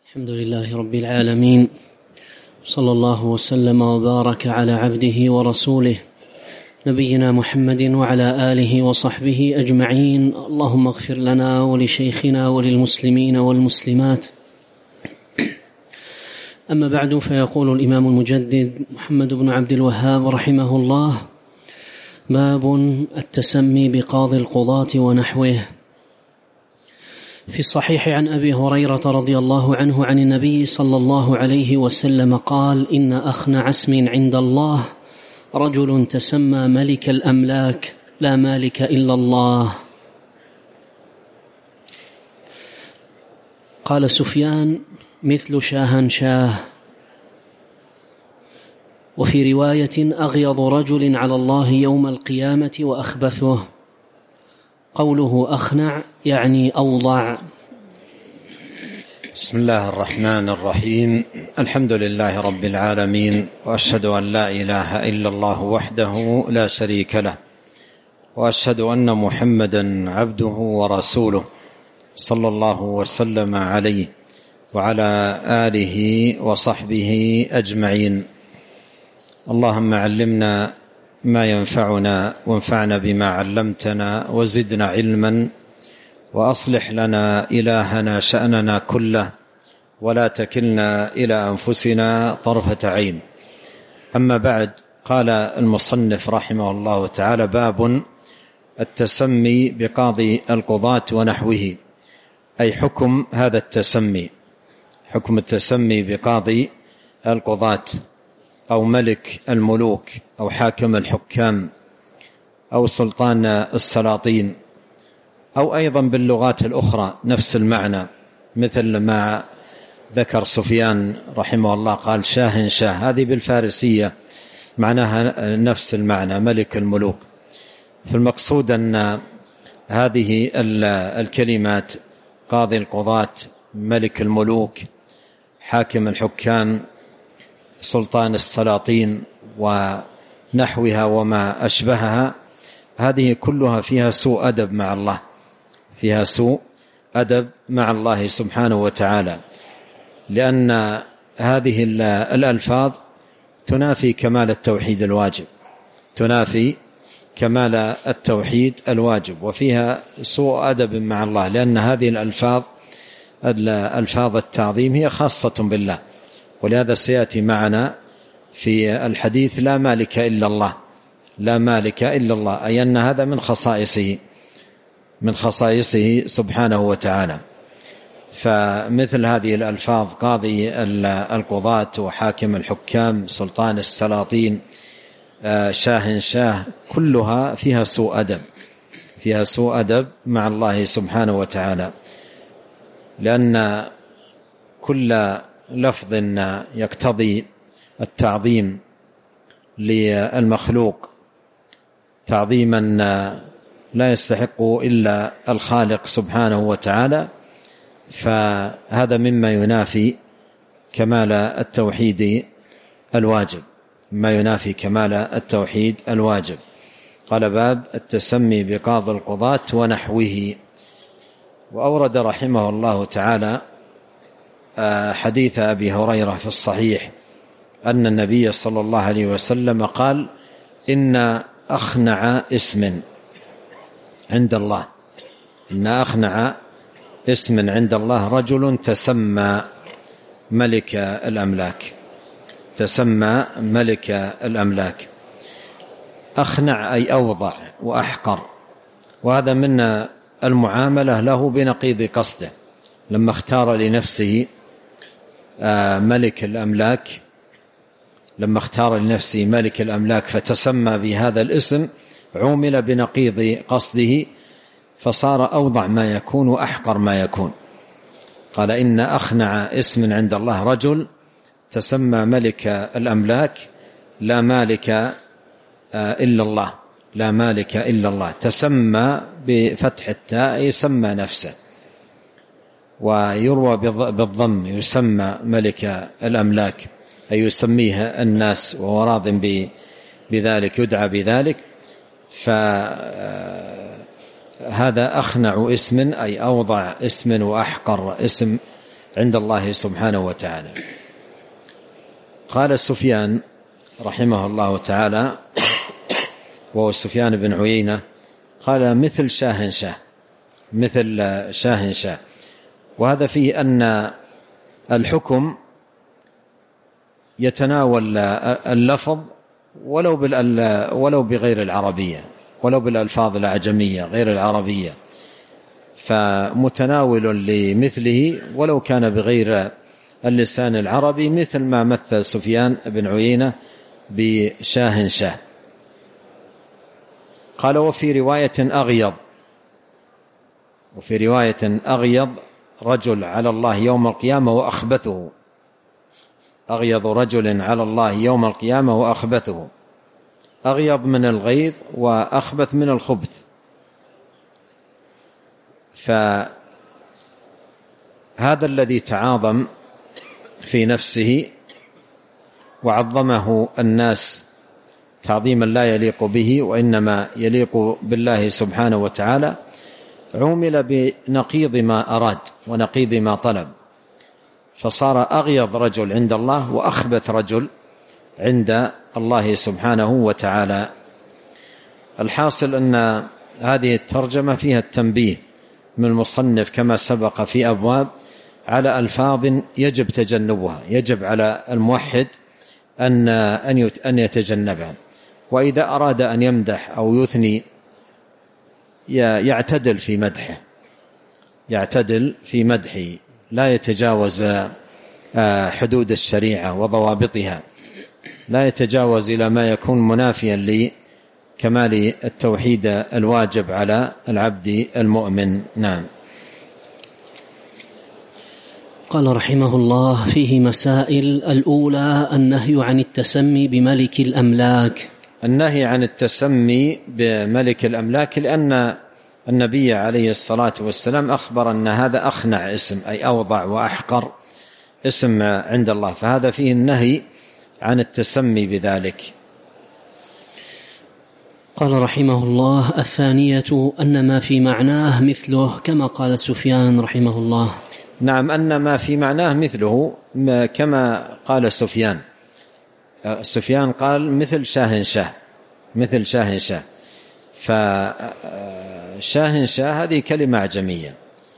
الحمد لله رب العالمين، صلى الله وسلم وبارك على عبده ورسوله نبينا محمد وعلى آله وصحبه أجمعين. اللهم اغفر لنا ولشيخنا وللمسلمين والمسلمات. أما بعد، فيقول الإمام المجدد محمد بن عبد الوهاب رحمه الله: باب التسمي بقاضي القضاة ونحوه. في الصحيح عن أبي هريرة رضي الله عنه عن النبي صلى الله عليه وسلم قال: إن أخنع اسم عند الله رجل تسمى ملك الأملاك لا مالك إلا الله. قال سفيان: مثل شاهنشاه. وفي رواية: أغيض رجل على الله يوم القيامة وأخبثه. قوله أخنع يعني أوضع. بسم الله الرحمن الرحيم. الحمد لله رب العالمين، وأشهد أن لا إله إلا الله وحده لا شريك له، وأشهد أن محمدا عبده ورسوله صلى الله وسلم عليه وعلى آله وصحبه أجمعين. اللهم علمنا ما ينفعنا، وانفعنا بما علمتنا، وزدنا علما، وأصلح لنا إلهنا شأننا كله، ولا تكلنا إلى أنفسنا طرفة عين. أما بعد، قال المصنف رحمه الله تعالى: باب التسمي بقاضي القضاة ونحوه، أي حكم هذا التسمي، حكم التسمي بقاضي القضاة أو ملك الملوك أو حاكم الحكام أو سلطان السلاطين، أو أيضا باللغات الأخرى نفس المعنى، مثل ما ذكر سفيان رحمه الله قال شاهنشاه، هذه بالفارسية معناها نفس المعنى، ملك الملوك. فالمقصود أن هذه الكلمات قاضي القضاة، ملك الملوك، حاكم الحكام، سلطان السلاطين ونحوها وما أشبهها، هذه كلها فيها سوء أدب مع الله، فيها سوء أدب مع الله سبحانه وتعالى، لأن هذه الألفاظ تنافي كمال التوحيد الواجب، تنافي كمال التوحيد الواجب، وفيها سوء أدب مع الله، لأن هذه الألفاظ التعظيم هي خاصة بالله. ولهذا سيأتي معنا في الحديث: لا مالك إلا الله، لا مالك إلا الله، أي أن هذا من خصائصه سبحانه وتعالى. فمثل هذه الألفاظ قاضي القضاة وحاكم الحكام، سلطان السلاطين، شاهنشاه، كلها فيها سوء أدب، فيها سوء أدب مع الله سبحانه وتعالى، لأن كل لفظ يقتضي التعظيم للمخلوق تعظيما لا يستحق إلا الخالق سبحانه وتعالى، فهذا مما ينافي كمال التوحيد الواجب، ما ينافي كمال التوحيد الواجب. قال: باب التسمي بقاضي القضاة ونحوه. وأورد رحمه الله تعالى حديث أبي هريرة في الصحيح أن النبي صلى الله عليه وسلم قال: إن أخنع اسم عند الله، إن أخنع اسم عند الله رجل تسمى ملك الأملاك، تسمى ملك الأملاك. أخنع أي أوضع وأحقر، وهذا من المعاملة له بنقيض قصده. لما اختار لنفسه ملك الأملاك، لما اختار لنفسه ملك الأملاك فتسمى بهذا الاسم، عومل بنقيض قصده، فصار أوضع ما يكون وأحقر ما يكون. قال: إن أخنع اسم عند الله رجل تسمى ملك الأملاك لا مالك إلا الله، لا مالك إلا الله. تسمى بفتح التاء يسمى نفسه، ويروى بالضم يسمى ملك الأملاك، أي يسميه الناس وهو راض بذلك، يدعى بذلك. فهذا أخنع اسم أي أوضع اسم وأحقر اسم عند الله سبحانه وتعالى. قال سفيان رحمه الله تعالى، وهو سفيان بن عيينة، قال مثل شاهنشاه، مثل شاهنشاه. وهذا فيه أن الحكم يتناول اللفظ ولو بغير العربية، ولو بالألفاظ الأعجمية غير العربية، فمتناول لمثله ولو كان بغير اللسان العربي، مثل ما مثل سفيان بن عيينة بشاهنشاه. قال وفي رواية أغيض رجل على الله يوم القيامة وأخبثه، أغيض رجل على الله يوم القيامة وأخبثه، أغيض من الغيظ وأخبث من الخبث. فهذا الذي تعاظم في نفسه وعظمه الناس تعظيما لا يليق به وإنما يليق بالله سبحانه وتعالى، عُمل بنقيض ما أراد ونقيض ما طلب، فصار أغيض رجل عند الله وأخبث رجل عند الله سبحانه وتعالى. الحاصل أن هذه الترجمة فيها التنبيه من المصنف كما سبق في أبواب على ألفاظ يجب تجنبها، يجب على الموحد أن يتجنبها. وإذا أراد أن يمدح أو يثني يعتدل في مدحه، لا يتجاوز حدود الشريعة وضوابطها، لا يتجاوز إلى ما يكون منافيا لكمال التوحيد الواجب على العبد المؤمن. نعم. قال رحمه الله: فيه مسائل. الأولى النهي عن التسمي بملك الأملاك. النهي عن التسمي بملك الأملاك لأن النبي عليه الصلاة والسلام أخبر أن هذا أخنع اسم، أي أوضع وأحقر اسم عند الله، فهذا فيه النهي عن التسمي بذلك. قال رحمه الله: الثانية أن ما في معناه مثله، كما قال سفيان رحمه الله. نعم، أن ما في معناه مثله كما قال سفيان. سفيان قال مثل شاهنشاه، فشاهنشاه هذه كلمة أعجمية،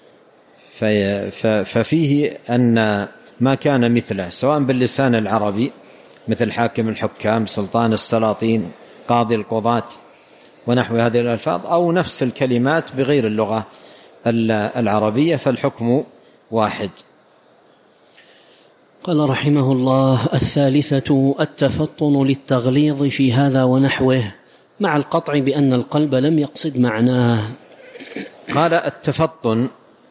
ففيه أن ما كان مثله سواء باللسان العربي مثل حاكم الحكام، سلطان السلاطين، قاضي القضاة ونحو هذه الألفاظ، أو نفس الكلمات بغير اللغة العربية، فالحكم واحد. قال رحمه الله: الثالثة التفطن للتغليظ في هذا ونحوه، مع القطع بأن القلب لم يقصد معناه. قال التفطن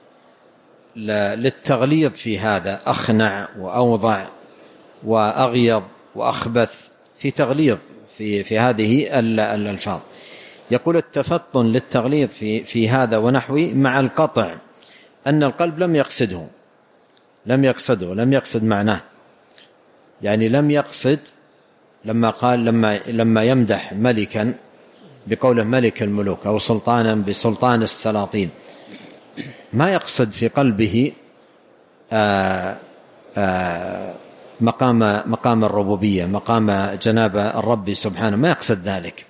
للتغليظ في هذا، أخنع وأوضع وأغيض وأخبث، في تغليظ في هذه الألفاظ. يقول التفطن للتغليظ في هذا ونحوه مع القطع أن القلب لم يقصد معناه، يعني لم يقصد لما قال لما يمدح ملكا بقوله ملك الملوك أو سلطانا بسلطان السلاطين، ما يقصد في قلبه مقام الربوبية، مقام جناب الرب سبحانه، ما يقصد ذلك،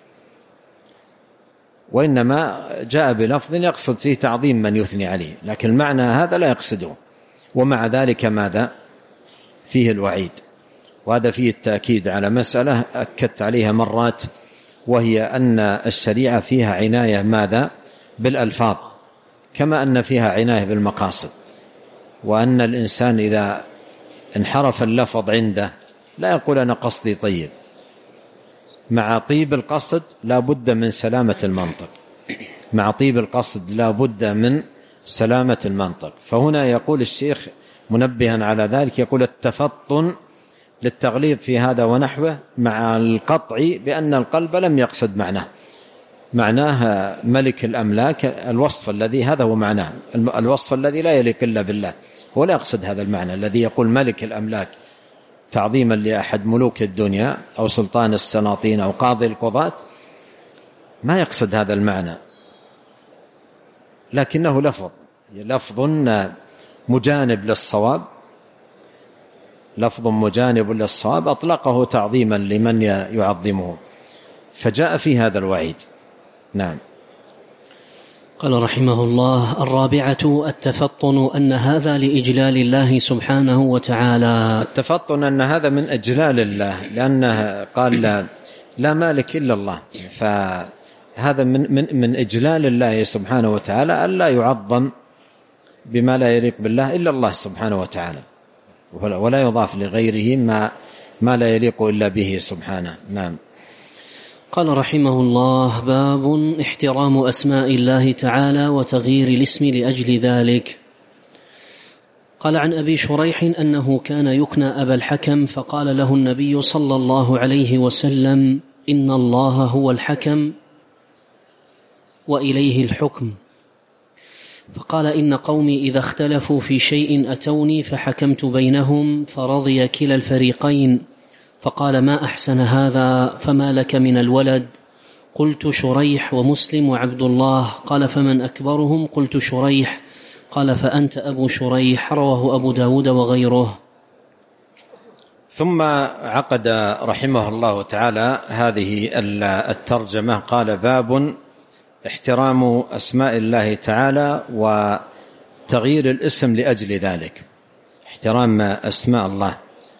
وإنما جاء بلفظ يقصد فيه تعظيم من يثني عليه، لكن المعنى هذا لا يقصده. ومع ذلك ماذا؟ فيه الوعيد، وهذا فيه التأكيد على مسألة أكدت عليها مرات، وهي أن الشريعة فيها عناية ماذا؟ بالألفاظ، كما أن فيها عناية بالمقاصد، وأن الإنسان إذا انحرف اللفظ عنده لا يقول أنا قصدي طيب، مع طيب القصد لا بد من سلامة المنطق، مع طيب القصد لا بد من سلامة المنطق. فهنا يقول الشيخ منبها على ذلك، يقول التفطن للتغليظ في هذا ونحوه مع القطع بأن القلب لم يقصد معناه ملك الأملاك، الوصف الذي هذا هو معناه، الوصف الذي لا يليق إلا بالله، هو لا يقصد هذا المعنى الذي يقول ملك الأملاك تعظيما لأحد ملوك الدنيا أو سلطان السلاطين أو قاضي القضاة، ما يقصد هذا المعنى، لكنه لفظ مجانب للصواب، لفظ مجانب للصواب أطلقه تعظيما لمن يعظمه، فجاء في هذا الوعيد. نعم. قال رحمه الله: الرابعة التفطن أن هذا لإجلال الله سبحانه وتعالى. التفطن أن هذا من إجلال الله، لأنه قال لا مالك إلا الله، فهذا من إجلال الله سبحانه وتعالى ألا يعظم بما لا يليق بالله إلا الله سبحانه وتعالى، ولا يضاف لغيره ما لا يليق إلا به سبحانه. نعم. قال رحمه الله: باب احترام أسماء الله تعالى وتغيير الاسم لأجل ذلك. قال عن أبي شريح أنه كان يكنى أبا الحكم، فقال له النبي صلى الله عليه وسلم: إن الله هو الحكم وإليه الحكم. فقال: إن قومي إذا اختلفوا في شيء أتوني فحكمت بينهم فرضي كلا الفريقين. فقال: ما أحسن هذا، فما لك من الولد؟ قلت: شريح ومسلم وعبد الله. قال: فمن أكبرهم؟ قلت: شريح. قال: فأنت أبو شريح. رواه أبو داود وغيره. ثم عقد رحمه الله تعالى هذه الترجمة، قال: باب احترام أسماء الله تعالى وتغيير الاسم لأجل ذلك. احترام أسماء الله،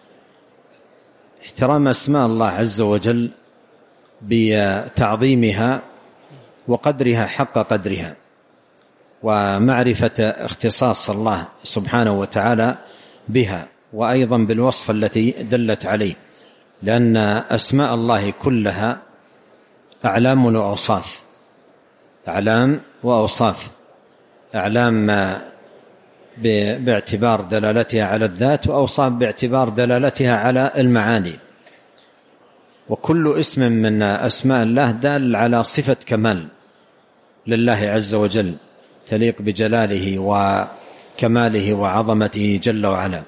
احترام أسماء الله عز وجل بتعظيمها وقدرها حق قدرها، ومعرفة اختصاص الله سبحانه وتعالى بها، وأيضا بالوصف التي دلت عليه، لأن أسماء الله كلها أعلام وأوصاف، أعلام وأوصاف. أعلام باعتبار دلالتها على الذات، وأوصاف باعتبار دلالتها على المعاني. وكل اسم من أسماء الله دال على صفة كمال لله عز وجل تليق بجلاله وكماله وعظمته جل وعلا.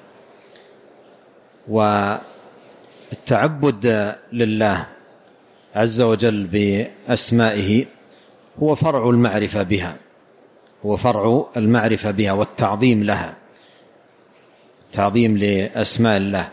والتعبد لله عز وجل بأسمائه هو فرع المعرفة بها، هو فرع المعرفة بها والتعظيم لها، تعظيم لأسماء الله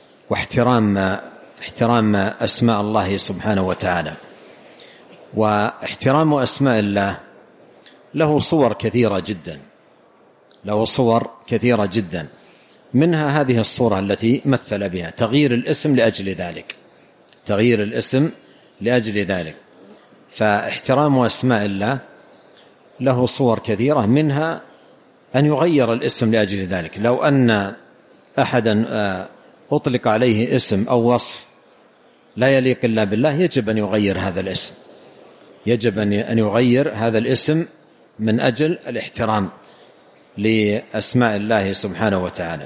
واحترام أسماء الله سبحانه وتعالى. واحترام أسماء الله له صور كثيرة جدا، له صور كثيرة جدا، منها هذه الصورة التي مثل بها تغيير الاسم لأجل ذلك، تغيير الاسم لأجل ذلك. فاحترام أسماء الله له صور كثيرة، منها أن يغير الاسم لأجل ذلك. لو أن أحدا أطلق عليه اسم أو وصف لا يليق إلا بالله يجب أن يغير هذا الاسم، يجب أن يغير هذا الاسم من أجل الاحترام لأسماء الله سبحانه وتعالى.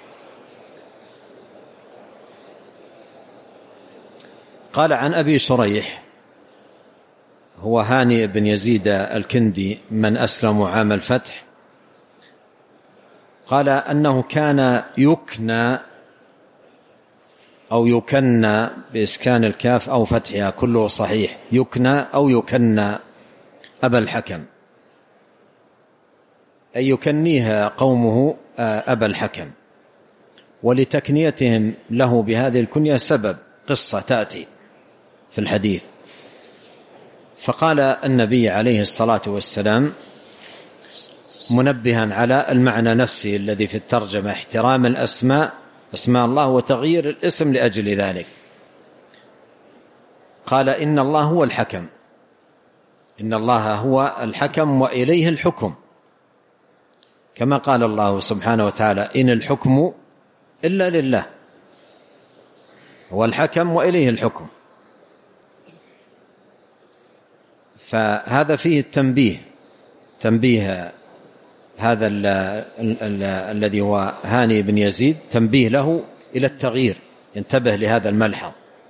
قال عن أبي شريح هو هاني بن يزيد الكندي من أسلم عام الفتح، قال أنه كان يكنى أو يكنى بإسكان الكاف أو فتحها، كله صحيح، يكنى أو يكنى أبا الحكم، أي يكنيها قومه أبا الحكم. ولتكنيتهم له بهذه الكنية سبب، قصة تأتي في الحديث. فقال النبي عليه الصلاة والسلام منبها على المعنى نفسه الذي في الترجمة: احترام الأسماء، أسماء الله، وتغيير الاسم لأجل ذلك. قال: إن الله هو الحكم، إن الله هو الحكم وإليه الحكم، كما قال الله سبحانه وتعالى: إن الحكم إلا لله، هو الحكم وإليه الحكم. فهذا فيه التنبيه، تنبيه هذا الذي هو هاني بن يزيد، تنبيه له إلى التغيير، ينتبه لهذا الملحظ.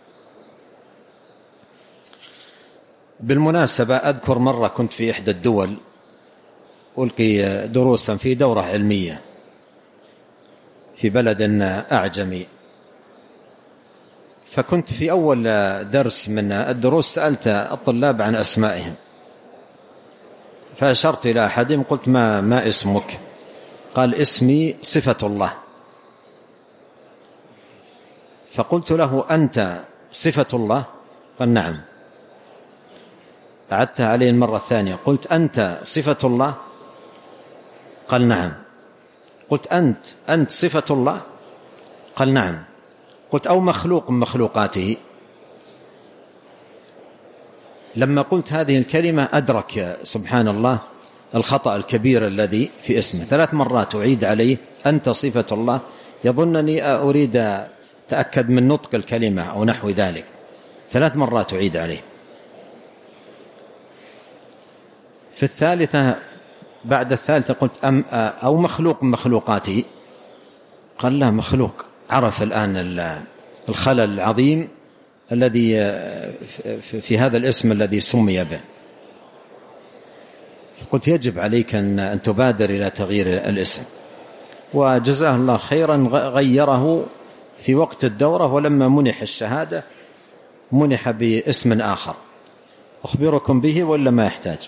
بالمناسبة أذكر مرة كنت في إحدى الدول ألقي دروسا في دورة علمية في بلد أعجمي، فكنت في أول درس من الدروس سألت الطلاب عن أسمائهم، فأشرت إلى أحدهم قلت: ما اسمك؟ قال اسمي صفة الله. فقلت له أنت صفة الله؟ قال نعم. أعدتها عليه المرة الثانية، قلت أنت صفة الله؟ قال نعم. قلت أنت صفة الله؟ قال نعم. قلت أو مخلوق من مخلوقاته؟ لما قلت هذه الكلمة أدرك سبحان الله الخطأ الكبير الذي في اسمه. 3 مرات أعيد عليه أنت صفة الله، يظنني أريد تأكد من نطق الكلمة أو نحو ذلك. 3 مرات أعيد عليه. في الثالثة بعد الثالثة قلت أو مخلوق من مخلوقاته؟ قال لا مخلوق. عرف الآن الخلل العظيم الذي في هذا الاسم الذي سمي به. فقلت يجب عليك أن تبادر إلى تغيير الاسم، وجزاه الله خيرا غيره في وقت الدورة، ولما منح الشهادة منح باسم آخر أخبركم به ولا ما يحتاج؟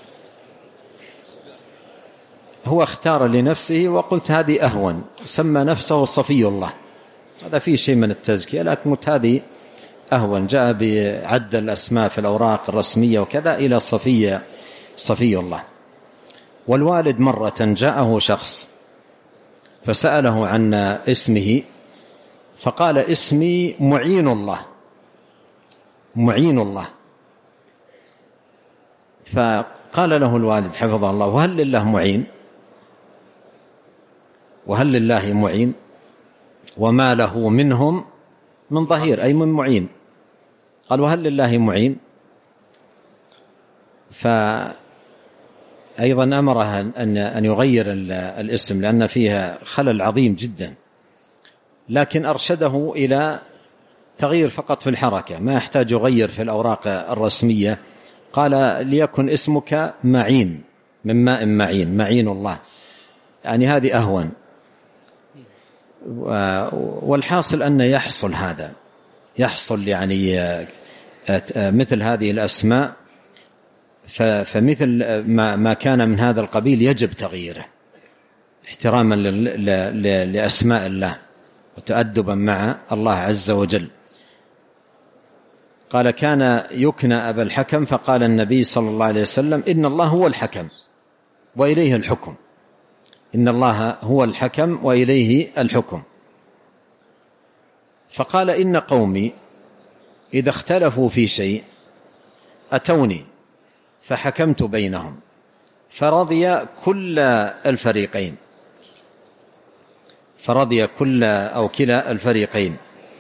هو اختار لنفسه، وقلت هذه أهون، سمى نفسه صفي الله. هذا فيه شيء من التزكية، لكن قلت هذه أهون. جاء بعد الأسماء في الأوراق الرسمية وكذا إلى صفي الله. والوالد مرة جاءه شخص فسأله عن اسمه، فقال اسمي معين الله. معين الله. فقال له الوالد حفظه الله وهل لله معين؟ وهل لله معين؟ وما له منهم من ظهير، أي من معين. قال وهل لله معين؟ فأيضا أمره أن يغير الاسم لأن فيها خلل عظيم جدا، لكن أرشده إلى تغيير فقط في الحركة، ما يحتاج يغير في الأوراق الرسمية. قال ليكن اسمك معين، من ماء معين، معين الله، يعني هذه أهون. والحاصل أن يحصل هذا، يحصل يعني مثل هذه الأسماء، فمثل ما كان من هذا القبيل يجب تغييره احتراما لأسماء الله وتأدبا مع الله عز وجل. قال كان يكنى أبا الحكم، فقال النبي صلى الله عليه وسلم إن الله هو الحكم وإليه الحكم. إن الله هو الحكم وإليه الحكم. فقال إن قومي إذا اختلفوا في شيء أتوني فحكمت بينهم فرضي كل الفريقين، فرضي كل أو كلا الفريقين.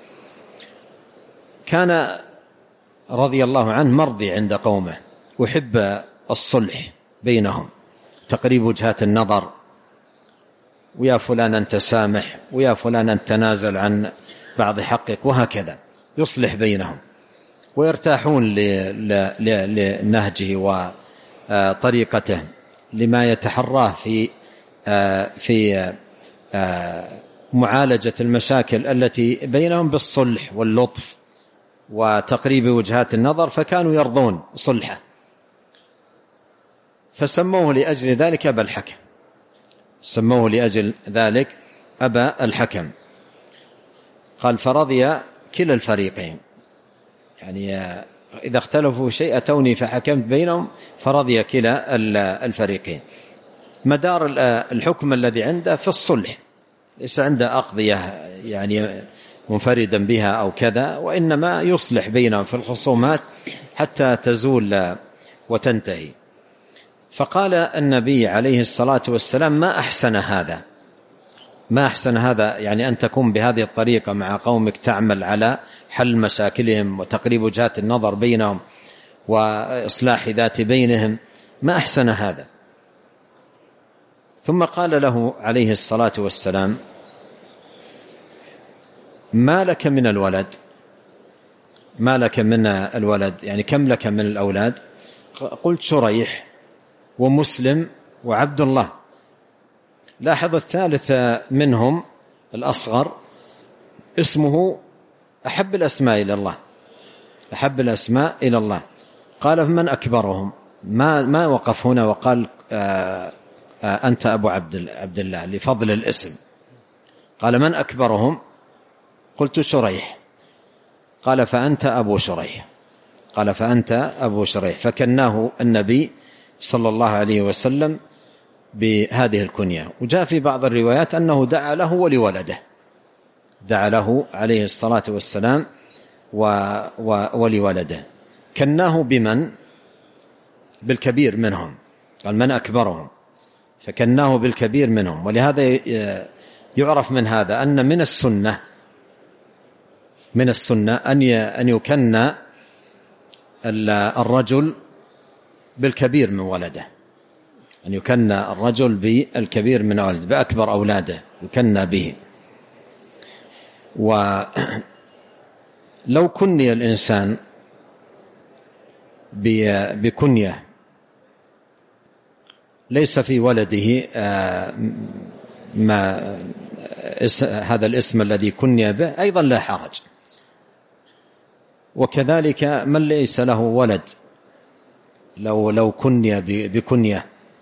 كان رضي الله عنه مرضي عند قومه، وحب الصلح بينهم، تقريب وجهات النظر، ويا فلان أنت سامح، ويا فلان أنت تنازل عن بعض حقك، وهكذا يصلح بينهم ويرتاحون لنهجه وطريقته لما يتحراه في معالجة المشاكل التي بينهم بالصلح واللطف وتقريب وجهات النظر، فكانوا يرضون صلحه. فسموه لأجل ذلك أبا الحكم، سموه لأجل ذلك أبا الحكم. قال فرضي كلا الفريقين، يعني إذا اختلفوا شيء أتوني فحكمت بينهم فرضي كلا الفريقين. مدار الحكم الذي عنده في الصلح، ليس عنده أقضية يعني منفردا بها أو كذا، وإنما يصلح بينهم في الخصومات حتى تزول وتنتهي. فقال النبي عليه الصلاة والسلام ما أحسن هذا، ما أحسن هذا، يعني أن تكون بهذه الطريقة مع قومك، تعمل على حل مشاكلهم وتقريب وجهات النظر بينهم وإصلاح ذات بينهم، ما أحسن هذا. ثم قال له عليه الصلاة والسلام ما لك من الولد؟ ما لك من الولد، يعني كم لك من الأولاد؟ قلت شريح ومسلم وعبد الله. لاحظ الثالث منهم الأصغر اسمه أحب الأسماء إلى الله، أحب الأسماء إلى الله. قال فمن أكبرهم؟ ما وقف هنا وقال أنت أبو عبد الله لفضل الاسم. قال من أكبرهم؟ قلت شريح. قال فأنت أبو شريح. قال فأنت أبو شريح، فكناه النبي صلى الله عليه وسلم بهذه الكنية. وجاء في بعض الروايات أنه دعا له ولولده، دعا له عليه الصلاة والسلام ولولده. كناه بمن؟ بالكبير منهم، قال من أكبرهم، فكناه بالكبير منهم. ولهذا يعرف من هذا أن من السنة أن يكنى الرجل بالكبير من ولده، أن يكنى الرجل بالكبير من ولده، بأكبر أولاده يكنى به. ولو كني الإنسان بكنية ليس في ولده ما هذا الاسم الذي كني به أيضا لا حرج. وكذلك من ليس له ولد لو كني بكنية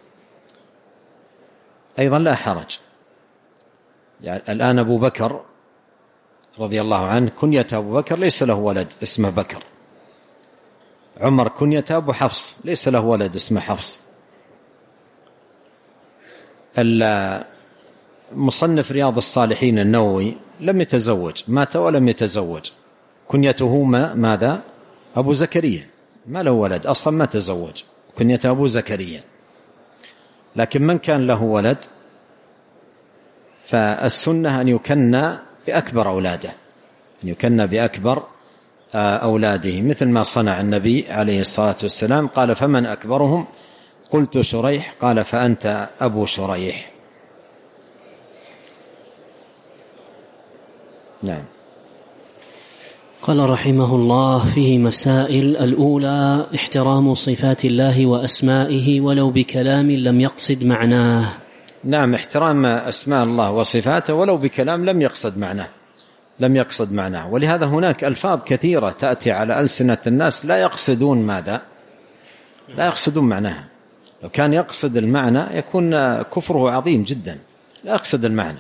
أيضا لا حرج. يعني الآن أبو بكر رضي الله عنه كنية أبو بكر ليس له ولد اسمه بكر. عمر كنية أبو حفص ليس له ولد اسمه حفص. مصنف رياض الصالحين النووي لم يتزوج، مات ولم يتزوج، كنيته ماذا؟ أبو زكريا، ما له ولد أصلا، ما تزوج، كنيته أبو زكريا. لكن من كان له ولد فالسنة أن يكنى بأكبر أولاده، أن يكنى بأكبر أولاده، مثل ما صنع النبي عليه الصلاة والسلام. قال فمن أكبرهم؟ قلت شريح. قال فأنت أبو شريح. نعم. قال رحمه الله: فيه مسائل. الأولى احترام صفات الله وأسمائه ولو بكلام لم يقصد معناه. نعم، احترام أسماء الله وصفاته ولو بكلام لم يقصد معناه. ولهذا هناك ألفاظ كثيرة تأتي على ألسنة الناس لا يقصدون ماذا؟ لا يقصدون معناها. لو كان يقصد المعنى يكون كفره عظيم جدا، لا يقصد المعنى،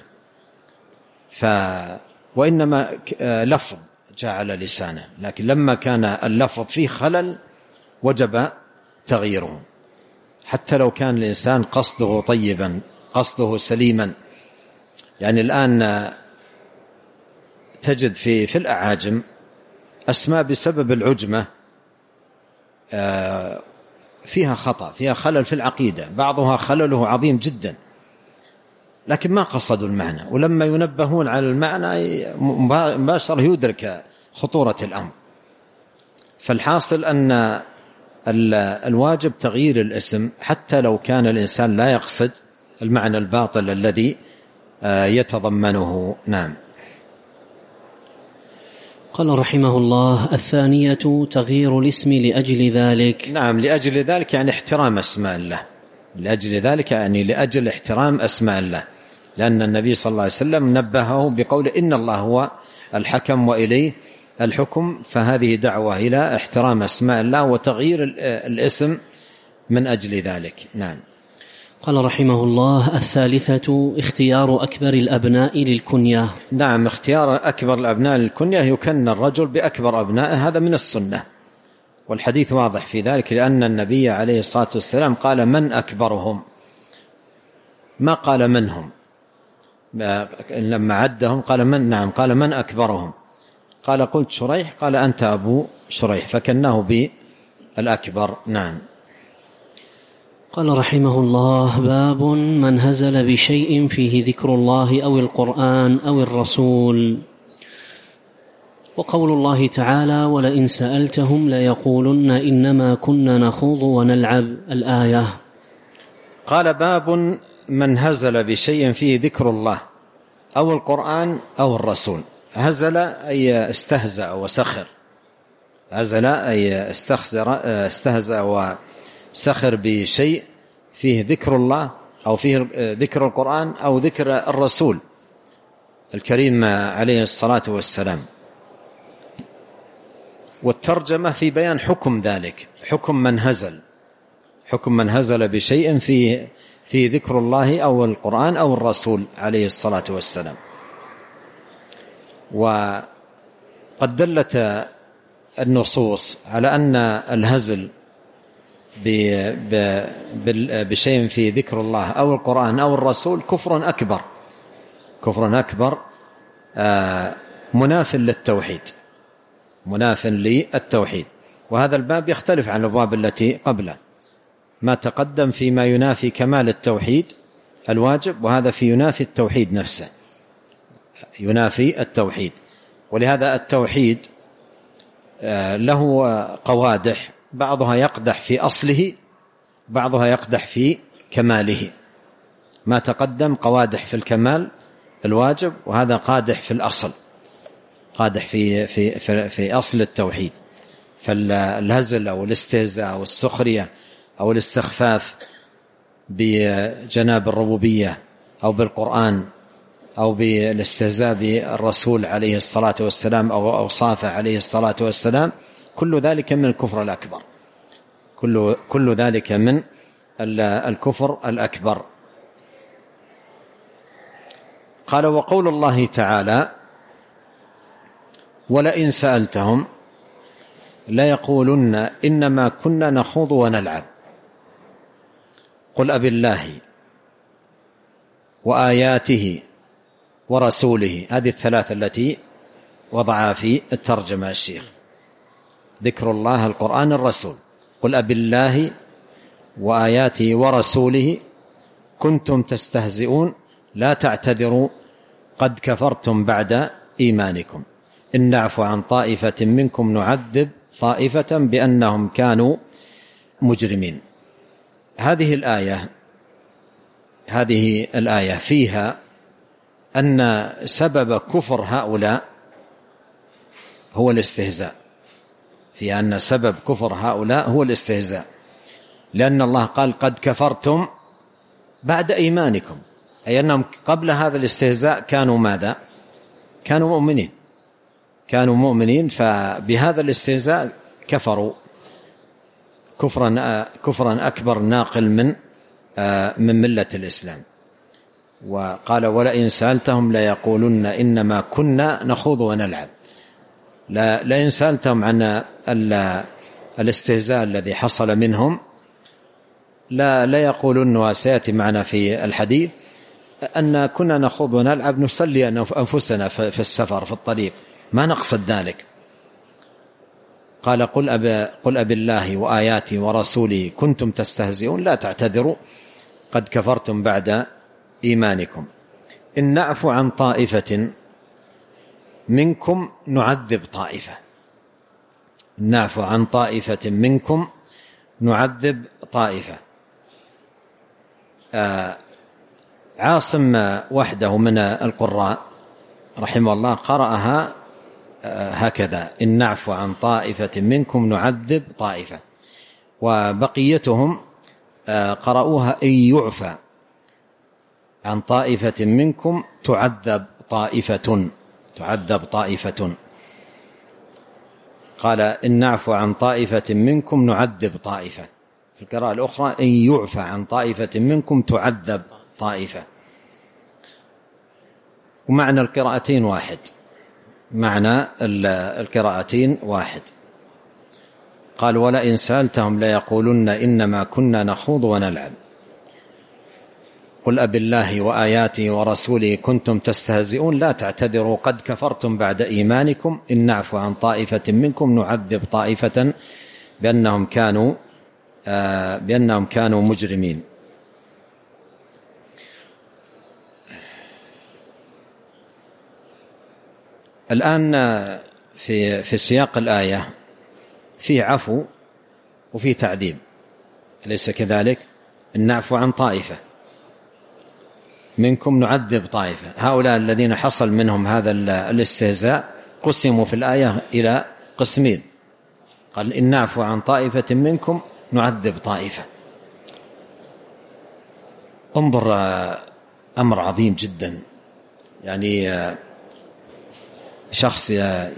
وإنما لفظ جاء على لسانه، لكن لما كان اللفظ فيه خلل وجب تغييره، حتى لو كان الإنسان قصده طيبا، قصده سليما. يعني الآن تجد في الأعاجم أسماء بسبب العجمة فيها خطأ، فيها خلل في العقيدة، بعضها خلله عظيم جدا، لكن ما قصدوا المعنى، ولما ينبهون على المعنى مباشرة يدرك خطورة الأمر. فالحاصل أن الواجب تغيير الاسم حتى لو كان الإنسان لا يقصد المعنى الباطل الذي يتضمنه. نعم. قال رحمه الله: الثانية تغيير الاسم لأجل ذلك. نعم، لأجل ذلك يعني احترام أسماء الله، لأجل ذلك يعني لأجل احترام أسماء الله، لأن النبي صلى الله عليه وسلم نبهه بقول إن الله هو الحكم وإليه الحكم، فهذه دعوة إلى احترام أسماء الله وتغيير الاسم من أجل ذلك. نعم. قال رحمه الله: الثالثة اختيار أكبر الأبناء للكنية. نعم، اختيار أكبر الأبناء للكنية، يكن الرجل بأكبر أبنائه، هذا من السنة، والحديث واضح في ذلك، لأن النبي عليه الصلاة والسلام قال من أكبرهم، ما قال منهم، لما عدهم قال من. نعم، قال من أكبرهم، قال قلت شريح، قال أنت أبو شريح، فكناه بالأكبر. نعم. قال رحمه الله: باب من هزل بشيء فيه ذكر الله أو القرآن أو الرسول. وقول الله تعالى: ولئن سألتهم ليقولن إنما كنا نخوض ونلعب، الآية. قال باب من هزل بشيء فيه ذكر الله أو القرآن أو الرسول. هزل أي استهزأ وسخر، هزل أي استهزأ وسخر بشيء فيه ذكر الله أو فيه ذكر القرآن أو ذكر الرسول الكريم عليه الصلاة والسلام. والترجمة في بيان حكم ذلك، حكم من هزل، حكم من هزل بشيء في ذكر الله أو القرآن أو الرسول عليه الصلاة والسلام. وقد دلت النصوص على أن الهزل بشيء في ذكر الله أو القرآن أو الرسول كفر أكبر، كفر أكبر مناف للتوحيد، مناف للتوحيد. وهذا الباب يختلف عن الأبواب التي قبله، ما تقدم فيما ينافي كمال التوحيد الواجب، وهذا في ينافي التوحيد نفسه، ينافي التوحيد. ولهذا التوحيد له قوادح، بعضها يقدح في أصله، بعضها يقدح في كماله. ما تقدم قوادح في الكمال الواجب، وهذا قادح في الأصل، قادح في أصل التوحيد. فالهزل أو الاستهزاء أو السخرية أو الاستخفاف بجناب الربوبية أو بالقرآن أو بالاستهزاء بالرسول عليه الصلاة والسلام أو أوصافه عليه الصلاة والسلام، كل ذلك من الكفر الأكبر، كل ذلك من الكفر الأكبر. قال: وقول الله تعالى: ولئن سألتهم ليقولن إنما كنا نخوض ونلعب قل أبالله وآياته ورسوله. هذه الثلاثة التي وضعها في الترجمة الشيخ: ذكر الله، القرآن، الرسول. قل أبالله وآياته ورسوله كنتم تستهزئون لا تعتذروا قد كفرتم بعد إيمانكم إن نعفو عن طائفة منكم نعذب طائفة بأنهم كانوا مجرمين. هذه الآية فيها أن سبب كفر هؤلاء هو الاستهزاء، في أن سبب كفر هؤلاء هو الاستهزاء، لأن الله قال: قد كفرتم بعد إيمانكم، أي أنهم قبل هذا الاستهزاء كانوا ماذا؟ كانوا مؤمنين، فبهذا الاستهزاء كفروا كفرا أكبر ناقل من ملة الإسلام. وقال: ولئن سألتهم ليقولن إنما كنا نخوض ونلعب. لئن سألتهم عن الاستهزاء الذي حصل منهم لا يقولن، وسيأتي معنا في الحديث، أن كنا نخوض ونلعب نسلي أنفسنا في السفر في الطريق، ما نقصد ذلك. قال: قل أبالله وآياته ورسوله كنتم تستهزئون لا تعتذروا قد كفرتم بعد إيمانكم إن نعفو عن طائفة منكم نعذب طائفة. نعفو عن طائفة منكم نعذب طائفة. عاصم وحده من القراء رحمه الله قرأها هكذا: إن نعفو عن طائفة منكم نعذب طائفة. وبقيتهم قرأوها: إن يعفى عن طائفة منكم تعذب طائفة. قال: إن نعفو عن طائفة منكم نعذب طائفة. في القراءة الأخرى: إن يعفى عن طائفة منكم تعذب طائفة. ومعنى القراءتين واحد، قال: ولئن سألتهم ليقولن إنما كنا نخوض ونلعب قل أبالله وآياته ورسوله كنتم تستهزئون لا تعتذروا قد كفرتم بعد إيمانكم إن نعفو عن طائفة منكم نعذب طائفة بأنهم كانوا مجرمين. الآن في سياق الآية فيه عفو وفيه تعذيب، أليس كذلك؟ إن نعفو عن طائفة منكم نعذب طائفة. هؤلاء الذين حصل منهم هذا الاستهزاء قسموا في الآية إلى قسمين، قال: إن نعفو عن طائفة منكم نعذب طائفة. انظر، أمر عظيم جدا. يعني شخص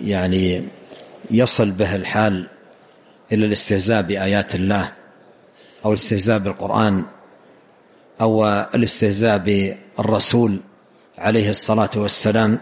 يصل به الحال إلى الاستهزاء بآيات الله أو الاستهزاء بالقرآن أو الاستهزاء بالرسول عليه الصلاة والسلام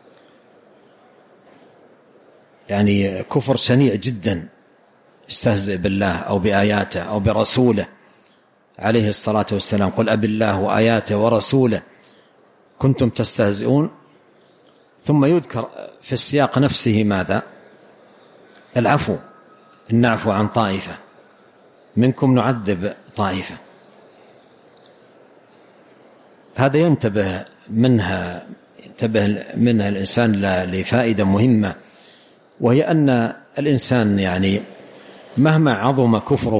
يعني كفر شنيع جدا، استهزئ بالله أو بآياته أو برسوله عليه الصلاة والسلام. قل أب الله وآياته ورسوله كنتم تستهزئون. ثم يذكر في السياق نفسه ماذا؟ العفو، إن نعفو عن طائفة منكم نعذب طائفة. هذا ينتبه منها الإنسان لفائدة مهمة، وهي أن الإنسان يعني مهما عظم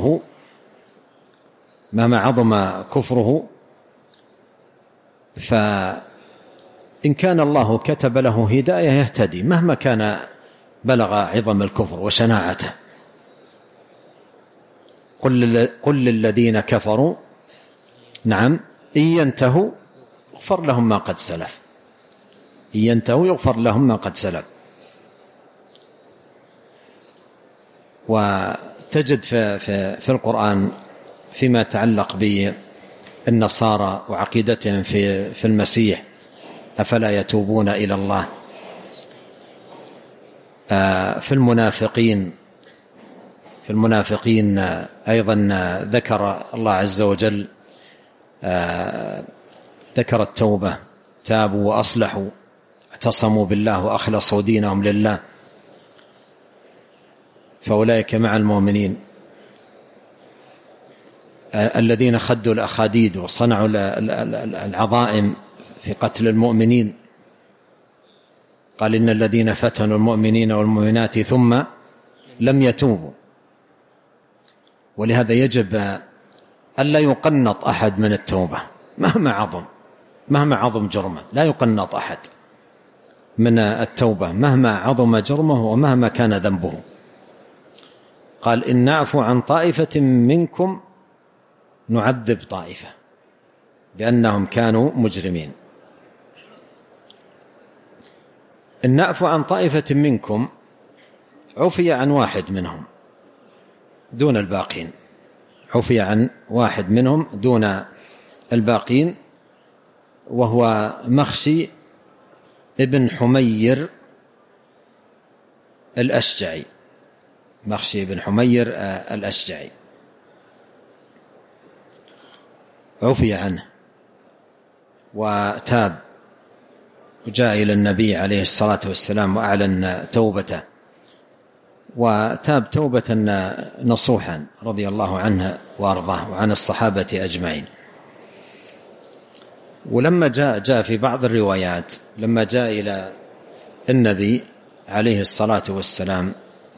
كفره فإن كان الله كتب له هداية يهتدي مهما كان بلغ عظم الكفر وشناعته. قل للذين كفروا نعم إن ينتهوا يغفر لهم ما قد سلف، إن ينتهوا يغفر لهم ما قد سلف. وتجد في القرآن فيما يتعلق بالنصارى وعقيدتهم في المسيح أفلا يتوبون إلى الله. في المنافقين أيضا ذكر الله عز وجل ذكر التوبة، تابوا وأصلحوا اعتصموا بالله وأخلصوا دينهم لله فأولئك مع المؤمنين. الذين خدوا الأخاديد وصنعوا العظائم في قتل المؤمنين، قال إن الذين فتنوا المؤمنين والمؤمنات ثم لم يتوبوا. ولهذا يجب ألا يقنط أحد من التوبة مهما عظم جرمه، لا يقنط أحد من التوبة مهما عظم جرمه ومهما كان ذنبه. قال إن نعفو عن طائفة منكم نعذب طائفة بأنهم كانوا مجرمين. إن نعفو عن طائفة منكم عفي عن واحد منهم دون الباقين، عفي عن واحد منهم دون الباقين، وهو مخشي ابن حمير الأشجعي. مخشي بن حمير الأشجعي عفي عنه وتاب وجاء إلى النبي عليه الصلاة والسلام وأعلن توبته، وتاب توبة نصوحا رضي الله عنه وأرضاه وعن الصحابة أجمعين. ولما جاء في بعض الروايات لما جاء إلى النبي عليه الصلاة والسلام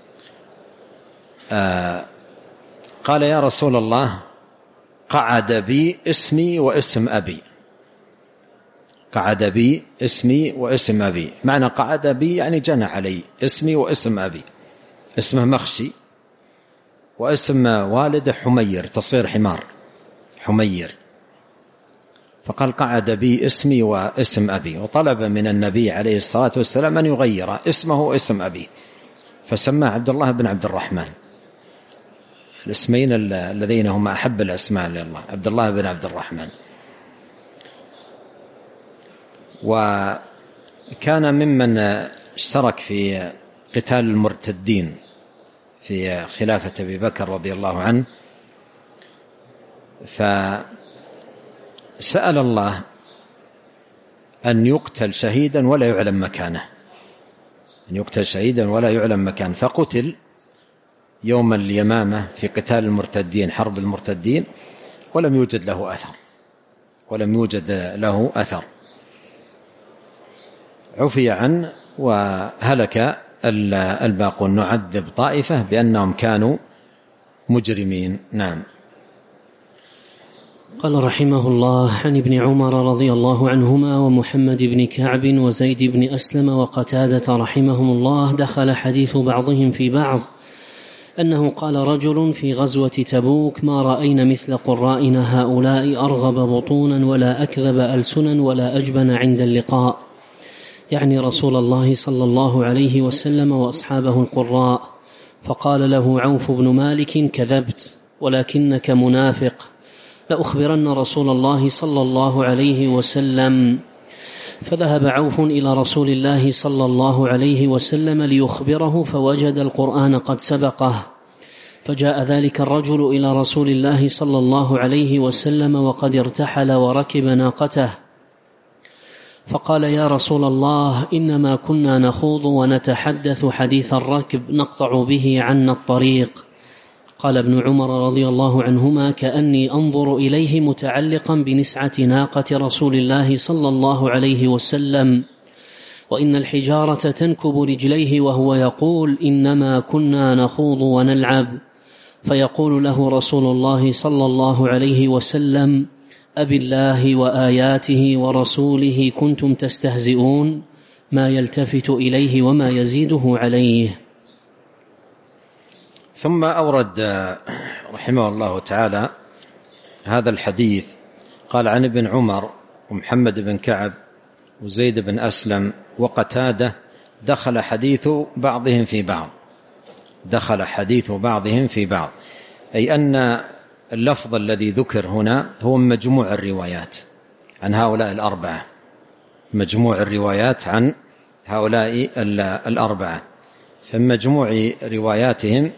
قال يا رسول الله قعد بي اسمي واسم أبي. قعد بي اسمي واسم أبي، معنى قعد بي يعني جنى علي اسمي واسم أبي. اسمه مخشي واسم والده حمير، تصير حمير. فقال قعد بي اسمي واسم أبي، وطلب من النبي عليه الصلاة والسلام أن يغير اسمه واسم أبي، فسماه عبد الله بن عبد الرحمن، الاسمين الذين هما أحب الأسماء لله، عبد الله بن عبد الرحمن. وكان ممن اشترك في قتال المرتدين في خلافة أبي بكر رضي الله عنه، فسأل الله أن يقتل شهيدا ولا يعلم مكانه، أن يقتل شهيدا ولا يعلم مكانه، فقتل يوم اليمامة في قتال المرتدين، حرب المرتدين، ولم يوجد له أثر. عفي عنه وهلك الباقون. نعذب طائفة بأنهم كانوا مجرمين. نعم. قال رحمه الله عن ابن عمر رضي الله عنهما ومحمد بن كعب وزيد بن أسلم وقتادة رحمهم الله دخل حديث بعضهم في بعض أنه قال رجل في غزوة تبوك ما رأينا مثل قرائنا هؤلاء أرغب بطونا ولا أكذب ألسنا ولا أجبن عند اللقاء، يعني رسول الله صلى الله عليه وسلم وأصحابه القراء. فقال له عوف بن مالك كذبت ولكنك منافق، لأخبرن رسول الله صلى الله عليه وسلم. فذهب عوف إلى رسول الله صلى الله عليه وسلم ليخبره، فوجد القرآن قد سبقه. فجاء ذلك الرجل إلى رسول الله صلى الله عليه وسلم وقد ارتحل وركب ناقته، فقال: يا رسول الله، إنما كنا نخوض ونتحدث حديث الركب نقطع به عنا الطريق. قال ابن عمر رضي الله عنهما: كأني أنظر إليه متعلقا بنسعة ناقة رسول الله صلى الله عليه وسلم، وإن الحجارة تنكب رجليه وهو يقول: إنما كنا نخوض ونلعب. فيقول له رسول الله صلى الله عليه وسلم: أبالله وآياته ورسوله كنتم تستهزئون؟ ما يلتفت إليه وما يزيده عليه. ثم أورد رحمه الله تعالى هذا الحديث. قال: عن ابن عمر ومحمد بن كعب وزيد بن أسلم وقتادة دخل حديث بعضهم في بعض، أي أن اللفظ الذي ذكر هنا هو مجموع الروايات عن هؤلاء الأربعة، فمجموع رواياتهم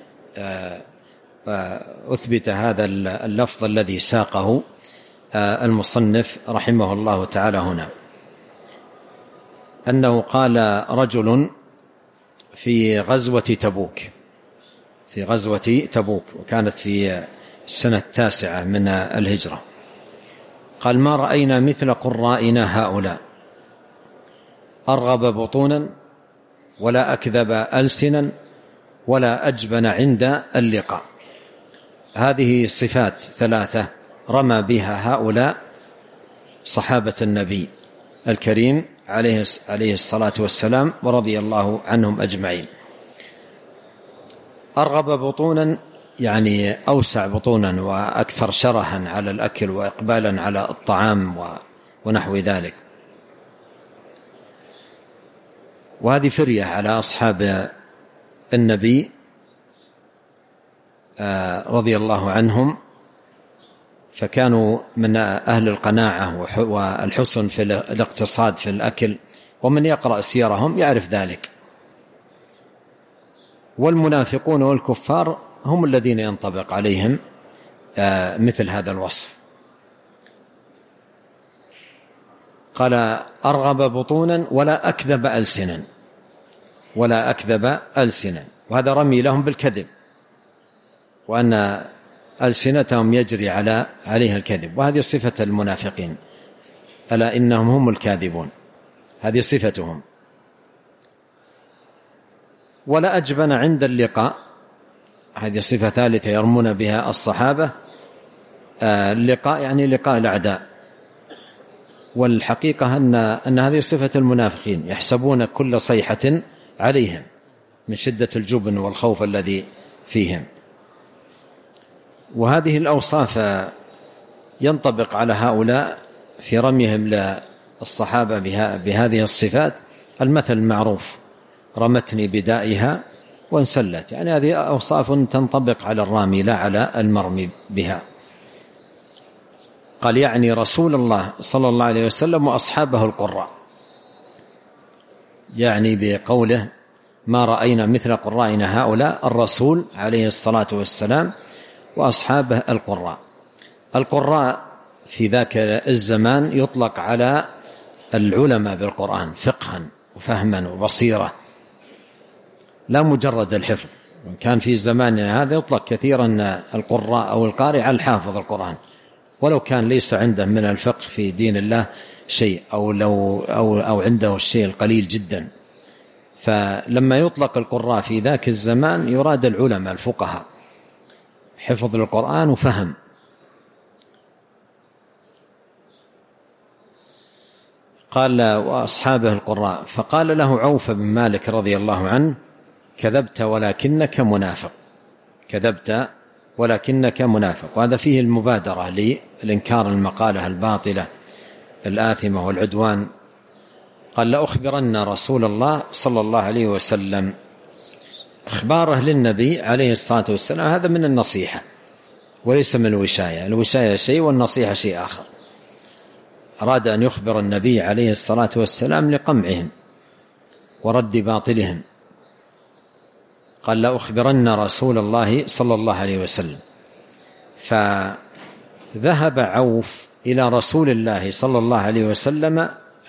أثبت هذا اللفظ الذي ساقه المصنف رحمه الله تعالى هنا، أنه قال رجل في غزوة تبوك وكانت في السنة 9 من الهجرة، قال: ما رأينا مثل قرائنا هؤلاء، أرغب بطونا ولا أكذب ألسنا ولا أجبن عند اللقاء. هذه صفات 3 رمى بها هؤلاء صحابة النبي الكريم عليه الصلاة والسلام ورضي الله عنهم أجمعين. أرغب بطونا يعني أوسع بطونا وأكثر شرها على الأكل وإقبالا على الطعام ونحو ذلك. وهذه فرية على أصحاب النبي رضي الله عنهم، فكانوا من أهل القناعة والحسن في الاقتصاد في الأكل، ومن يقرأ سيرهم يعرف ذلك. والمنافقون والكفار هم الذين ينطبق عليهم مثل هذا الوصف. قال: أرغب بطونا ولا أكذب ألسنا، وهذا رمي لهم بالكذب، وأن ألسنتهم يجري عليها الكذب، وهذه صفة المنافقين، ألا إنهم هم الكاذبون، هذه صفتهم. ولا أجبن عند اللقاء، هذه صفة ثالثة يرمون بها الصحابة. اللقاء يعني لقاء الأعداء، والحقيقة أن هذه صفة المنافقين، يحسبون كل صيحة عليهم من شدة الجبن والخوف الذي فيهم. وهذه الأوصاف ينطبق على هؤلاء في رميهم للصحابة بهذه الصفات المثل المعروف: رمتني بدائها وانسلت، يعني هذه أوصاف تنطبق على الرامي لا على المرمي بها. قال: يعني رسول الله صلى الله عليه وسلم وأصحابه القراء، يعني بقوله: ما رأينا مثل قرائنا هؤلاء، الرسول عليه الصلاة والسلام وأصحابه القراء في ذاك الزمان يطلق على العلماء بالقرآن فقها وفهما وبصيرة، لا مجرد الحفظ. كان في زماننا هذا يطلق كثيرا القراء أو القارئ على الحافظ القرآن، ولو كان ليس عنده من الفقه في دين الله شيء، أو عنده الشيء القليل جدا. فلما يطلق القراء في ذاك الزمان يراد العلماء الفقهاء، حفظ القرآن وفهم. قال: وأصحابه القراء. فقال له عوف بن مالك رضي الله عنه: كذبت ولكنك منافق. وهذا فيه المبادرة للإنكار المقالة الباطلة الآثمة والعدوان. قال: لأخبرن رسول الله صلى الله عليه وسلم. إخباره للنبي عليه الصلاة والسلام هذا من النصيحة، وليس من الوشاية. الوشاية شيء والنصيحة شيء آخر. أراد أن يخبر النبي عليه الصلاة والسلام لقمعهم ورد باطلهم، قال لا أخبرن رسول الله صلى الله عليه وسلم. فذهب عوف إلى رسول الله صلى الله عليه وسلم